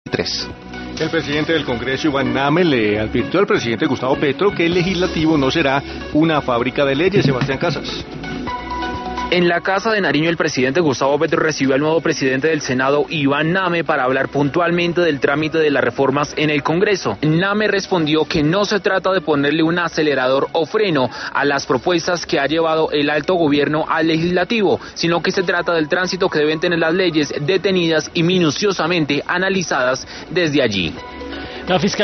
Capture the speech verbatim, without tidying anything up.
tres. El presidente del Congreso, Iván Name, le advirtió al presidente Gustavo Petro que el legislativo no será una fábrica de leyes. Sebastián Casas. En la Casa de Nariño, el presidente Gustavo Petro recibió al nuevo presidente del Senado, Iván Name, para hablar puntualmente del trámite de las reformas en el Congreso. Name respondió que no se trata de ponerle un acelerador o freno a las propuestas que ha llevado el alto gobierno al legislativo, sino que se trata del tránsito que deben tener las leyes detenidas y minuciosamente analizadas desde allí. La fiscalía